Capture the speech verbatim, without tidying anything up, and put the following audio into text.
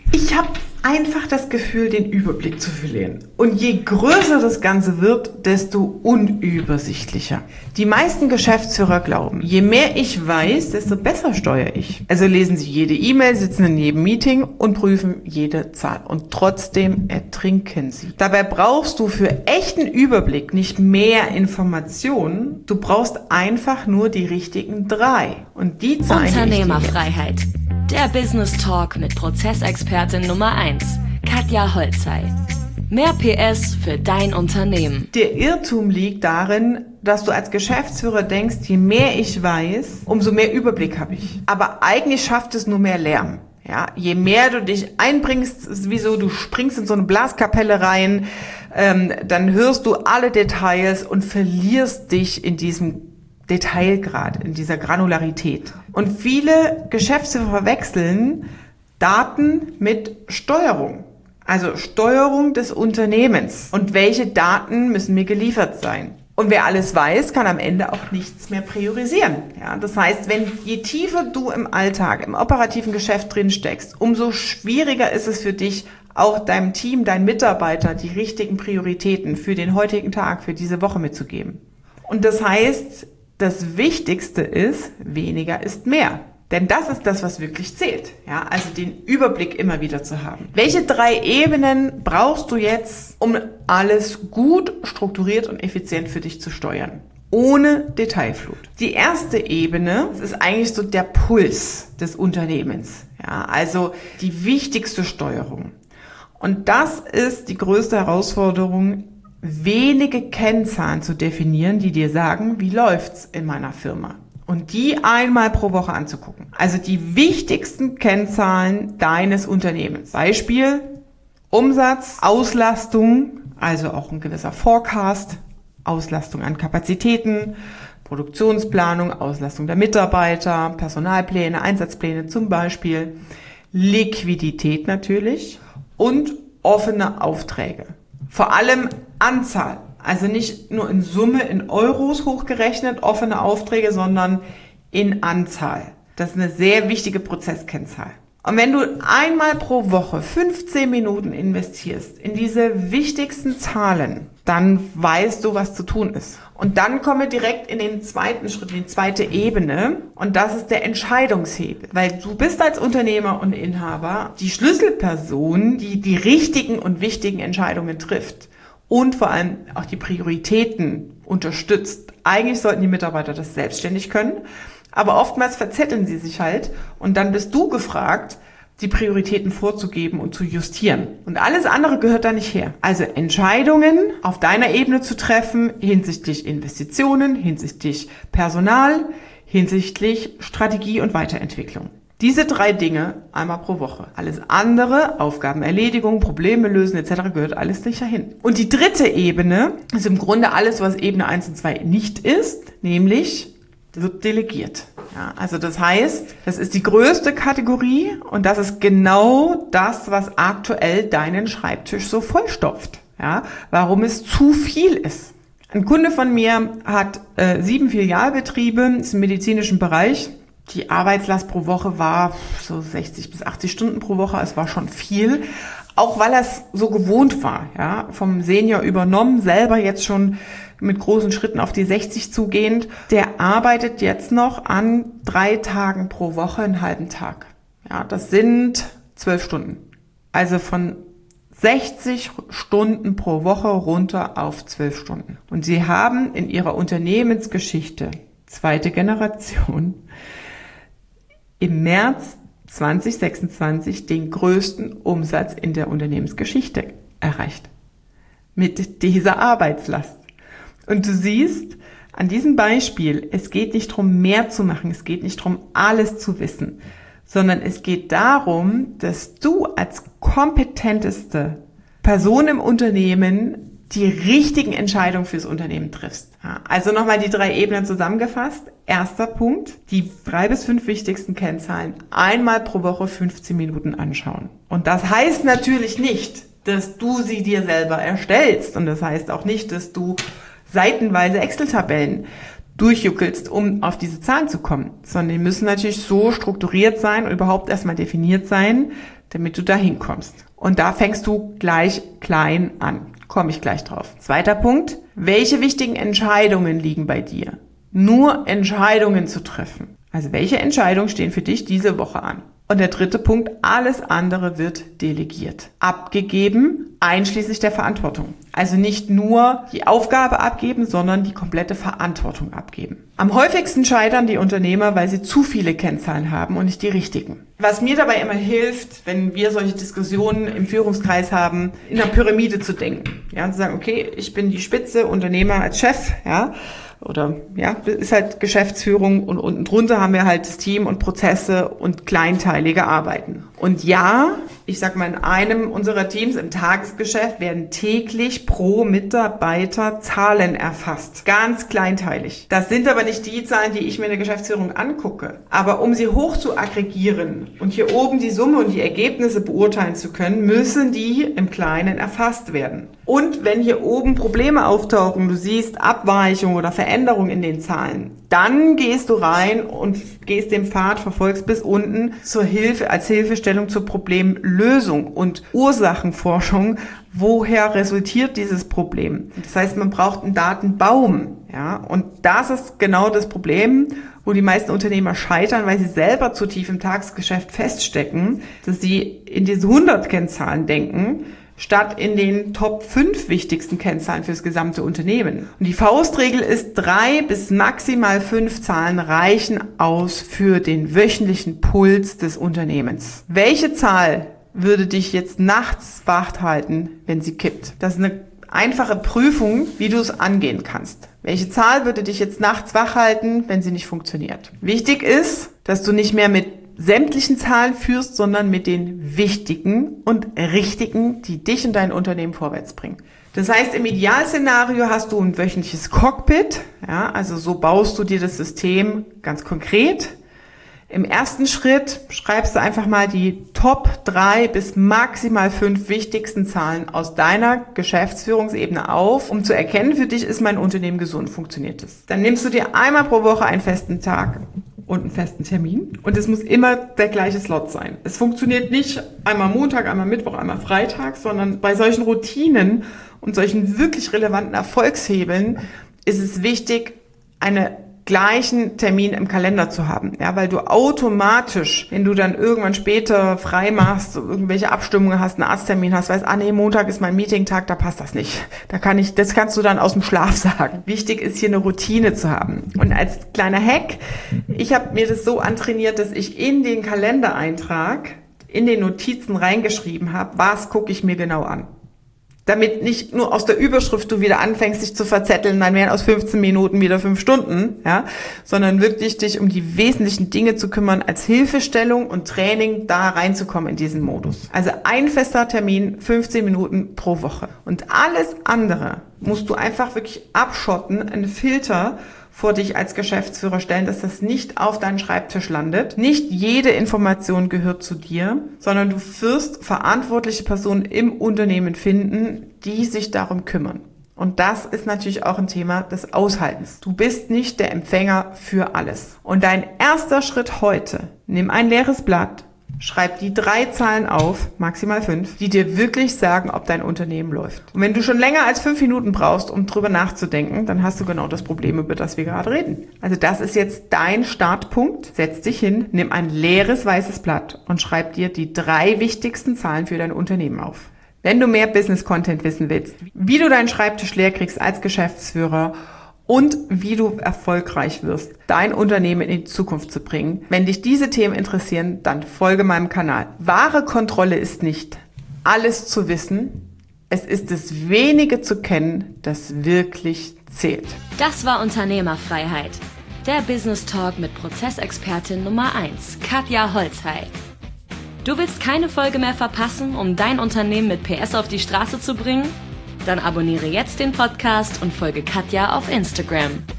Ich habe einfach das Gefühl, den Überblick zu verlieren. Und je größer das Ganze wird, desto unübersichtlicher. Die meisten Geschäftsführer glauben, je mehr ich weiß, desto besser steuere ich. Also lesen sie jede E-Mail, sitzen in jedem Meeting und prüfen jede Zahl. Und trotzdem ertrinken sie. Dabei brauchst du für echten Überblick nicht mehr Informationen. Du brauchst einfach nur die richtigen drei. Und die zeigen Unternehmerfreiheit. Der Business Talk mit Prozessexpertin Nummer eins, Katja Holzei. Mehr P S für dein Unternehmen. Der Irrtum liegt darin, dass du als Geschäftsführer denkst, je mehr ich weiß, umso mehr Überblick habe ich. Aber eigentlich schafft es nur mehr Lärm. Ja, je mehr du dich einbringst, ist wie so, du springst in so eine Blaskapelle rein, ähm, dann hörst du alle Details und verlierst dich in diesem Detailgrad, in dieser Granularität. Und viele Geschäftsführer verwechseln Daten mit Steuerung. Also Steuerung des Unternehmens. Und welche Daten müssen mir geliefert sein? Und wer alles weiß, kann am Ende auch nichts mehr priorisieren. Ja, das heißt, wenn je tiefer du im Alltag, im operativen Geschäft drin steckst, umso schwieriger ist es für dich, auch deinem Team, deinen Mitarbeitern die richtigen Prioritäten für den heutigen Tag, für diese Woche mitzugeben. Und das heißt, das Wichtigste ist, weniger ist mehr. Denn das ist das, was wirklich zählt. Ja, also den Überblick immer wieder zu haben. Welche drei Ebenen brauchst du jetzt, um alles gut, strukturiert und effizient für dich zu steuern? Ohne Detailflut. Die erste Ebene, das ist eigentlich so der Puls des Unternehmens. Ja, also die wichtigste Steuerung. Und das ist die größte Herausforderung, wenige Kennzahlen zu definieren, die dir sagen, wie läuft's in meiner Firma. Und die einmal pro Woche anzugucken. Also die wichtigsten Kennzahlen deines Unternehmens. Beispiel Umsatz, Auslastung, also auch ein gewisser Forecast, Auslastung an Kapazitäten, Produktionsplanung, Auslastung der Mitarbeiter, Personalpläne, Einsatzpläne zum Beispiel, Liquidität natürlich und offene Aufträge. Vor allem Anzahl, also nicht nur in Summe in Euros hochgerechnet, offene Aufträge, sondern in Anzahl. Das ist eine sehr wichtige Prozesskennzahl. Und wenn du einmal pro Woche fünfzehn Minuten investierst in diese wichtigsten Zahlen, dann weißt du, was zu tun ist. Und dann kommen wir direkt in den zweiten Schritt, in die zweite Ebene. Und das ist der Entscheidungshebel. Weil du bist als Unternehmer und Inhaber die Schlüsselperson, die die richtigen und wichtigen Entscheidungen trifft. Und vor allem auch die Prioritäten unterstützt. Eigentlich sollten die Mitarbeiter das selbstständig können. Aber oftmals verzetteln sie sich halt. Und dann bist du gefragt, die Prioritäten vorzugeben und zu justieren. Und alles andere gehört da nicht her. Also Entscheidungen auf deiner Ebene zu treffen hinsichtlich Investitionen, hinsichtlich Personal, hinsichtlich Strategie und Weiterentwicklung. Diese drei Dinge einmal pro Woche. Alles andere, Aufgabenerledigung, Probleme lösen et cetera gehört alles nicht dahin. Und die dritte Ebene ist im Grunde alles, was Ebene eins und zwei nicht ist, nämlich wird delegiert. Ja, also das heißt, das ist die größte Kategorie und das ist genau das, was aktuell deinen Schreibtisch so vollstopft. Ja, warum es zu viel ist. Ein Kunde von mir hat äh, sieben Filialbetriebe, ist im medizinischen Bereich. Die Arbeitslast pro Woche war so sechzig bis achtzig Stunden pro Woche. Es war schon viel, auch weil er es so gewohnt war. Ja, vom Senior übernommen, selber jetzt schon mit großen Schritten auf die sechzig zugehend. Der arbeitet jetzt noch an drei Tagen pro Woche einen halben Tag. Ja, das sind zwölf Stunden. Also von sechzig Stunden pro Woche runter auf zwölf Stunden. Und sie haben in ihrer Unternehmensgeschichte, zweite Generation, im März zwanzig sechsundzwanzig den größten Umsatz in der Unternehmensgeschichte erreicht. Mit dieser Arbeitslast. Und du siehst an diesem Beispiel, es geht nicht darum, mehr zu machen, es geht nicht darum, alles zu wissen, sondern es geht darum, dass du als kompetenteste Person im Unternehmen die richtigen Entscheidungen fürs Unternehmen triffst. Also nochmal die drei Ebenen zusammengefasst. Erster Punkt, die drei bis fünf wichtigsten Kennzahlen einmal pro Woche fünfzehn Minuten anschauen. Und das heißt natürlich nicht, dass du sie dir selber erstellst. Und das heißt auch nicht, dass du seitenweise Excel-Tabellen durchjuckelst, um auf diese Zahlen zu kommen. Sondern die müssen natürlich so strukturiert sein und überhaupt erstmal definiert sein, damit du dahin kommst. Und da fängst du gleich klein an. Komme ich gleich drauf. Zweiter Punkt. Welche wichtigen Entscheidungen liegen bei dir? Nur Entscheidungen zu treffen. Also welche Entscheidungen stehen für dich diese Woche an? Und der dritte Punkt, alles andere wird delegiert. Abgegeben, einschließlich der Verantwortung. Also nicht nur die Aufgabe abgeben, sondern die komplette Verantwortung abgeben. Am häufigsten scheitern die Unternehmer, weil sie zu viele Kennzahlen haben und nicht die richtigen. Was mir dabei immer hilft, wenn wir solche Diskussionen im Führungskreis haben, in einer Pyramide zu denken. Ja, und zu sagen, okay, ich bin die Spitze, Unternehmer als Chef, ja, oder ja, ist halt Geschäftsführung und unten drunter haben wir halt das Team und Prozesse und kleinteilige Arbeiten. Und ja, ich sag mal, in einem unserer Teams im Tagesgeschäft werden täglich pro Mitarbeiter Zahlen erfasst. Ganz kleinteilig. Das sind aber nicht die Zahlen, die ich mir in der Geschäftsführung angucke. Aber um sie hoch zu aggregieren und hier oben die Summe und die Ergebnisse beurteilen zu können, müssen die im Kleinen erfasst werden. Und wenn hier oben Probleme auftauchen, du siehst Abweichungen oder Veränderungen in den Zahlen, dann gehst du rein und gehst den Pfad, verfolgst bis unten zur Hilfe, als Hilfestellung zur Problemlösung und Ursachenforschung. Woher resultiert dieses Problem? Das heißt, man braucht einen Datenbaum, ja, und das ist genau das Problem, wo die meisten Unternehmer scheitern, weil sie selber zu tief im Tagesgeschäft feststecken, dass sie in diese hundert Kennzahlen denken, statt in den Top fünf wichtigsten Kennzahlen fürs gesamte Unternehmen. Und die Faustregel ist, drei bis maximal fünf Zahlen reichen aus für den wöchentlichen Puls des Unternehmens. Welche Zahl würde dich jetzt nachts wach halten, wenn sie kippt? Das ist eine einfache Prüfung, wie du es angehen kannst. Welche Zahl würde dich jetzt nachts wach halten, wenn sie nicht funktioniert? Wichtig ist, dass du nicht mehr mit sämtlichen Zahlen führst, sondern mit den wichtigen und richtigen, die dich und dein Unternehmen vorwärts bringen. Das heißt, im Idealszenario hast du ein wöchentliches Cockpit, ja, also so baust du dir das System ganz konkret. Im ersten Schritt schreibst du einfach mal die Top drei bis maximal fünf wichtigsten Zahlen aus deiner Geschäftsführungsebene auf, um zu erkennen, für dich ist mein Unternehmen gesund, funktioniert es. Dann nimmst du dir einmal pro Woche einen festen Tag und einen festen Termin. Und es muss immer der gleiche Slot sein. Es funktioniert nicht einmal Montag, einmal Mittwoch, einmal Freitag, sondern bei solchen Routinen und solchen wirklich relevanten Erfolgshebeln ist es wichtig, eine gleichen Termin im Kalender zu haben, ja, weil du automatisch, wenn du dann irgendwann später frei machst, irgendwelche Abstimmungen hast, einen Arzttermin hast, weißt, ah nee, Montag ist mein Meetingtag, da passt das nicht. Da kann ich, das kannst du dann aus dem Schlaf sagen. Wichtig ist hier eine Routine zu haben. Und als kleiner Hack, ich habe mir das so antrainiert, dass ich in den Kalendereintrag, in den Notizen reingeschrieben habe, was gucke ich mir genau an. Damit nicht nur aus der Überschrift du wieder anfängst, dich zu verzetteln, dann wären aus fünfzehn Minuten wieder fünf Stunden, ja, sondern wirklich dich um die wesentlichen Dinge zu kümmern, als Hilfestellung und Training da reinzukommen in diesen Modus. Also ein fester Termin, fünfzehn Minuten pro Woche. Und alles andere musst du einfach wirklich abschotten, einen Filter vor dich als Geschäftsführer stellen, dass das nicht auf deinen Schreibtisch landet. Nicht jede Information gehört zu dir, sondern du wirst verantwortliche Personen im Unternehmen finden, die sich darum kümmern. Und das ist natürlich auch ein Thema des Aushaltens. Du bist nicht der Empfänger für alles. Und dein erster Schritt heute, nimm ein leeres Blatt, schreib die drei Zahlen auf, maximal fünf, die dir wirklich sagen, ob dein Unternehmen läuft. Und wenn du schon länger als fünf Minuten brauchst, um drüber nachzudenken, dann hast du genau das Problem, über das wir gerade reden. Also das ist jetzt dein Startpunkt. Setz dich hin, nimm ein leeres weißes Blatt und schreib dir die drei wichtigsten Zahlen für dein Unternehmen auf. Wenn du mehr Business-Content wissen willst, wie du deinen Schreibtisch leer kriegst als Geschäftsführer und wie du erfolgreich wirst, dein Unternehmen in die Zukunft zu bringen. Wenn dich diese Themen interessieren, dann folge meinem Kanal. Wahre Kontrolle ist nicht, alles zu wissen. Es ist das Wenige zu kennen, das wirklich zählt. Das war Unternehmerfreiheit. Der Business Talk mit Prozessexpertin Nummer eins, Katja Holzhey. Du willst keine Folge mehr verpassen, um dein Unternehmen mit P S auf die Straße zu bringen? Dann abonniere jetzt den Podcast und folge Katja auf Instagram.